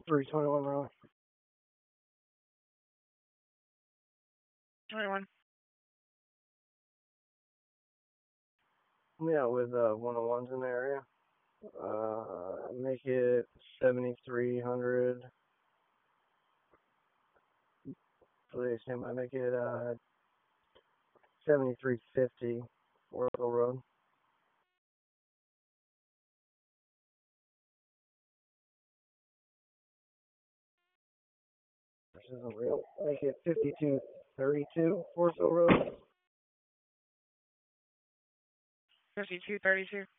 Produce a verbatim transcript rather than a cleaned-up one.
three twenty-one Raleigh. twenty-one. Yeah, with uh, one oh ones in the area. Uh, make it seventy-three hundred. Please, I make it uh, seventy-three fifty Oracle Road. This isn't real. Make it fifty-two thirty-two Forest Hill Road. fifty-two thirty-two.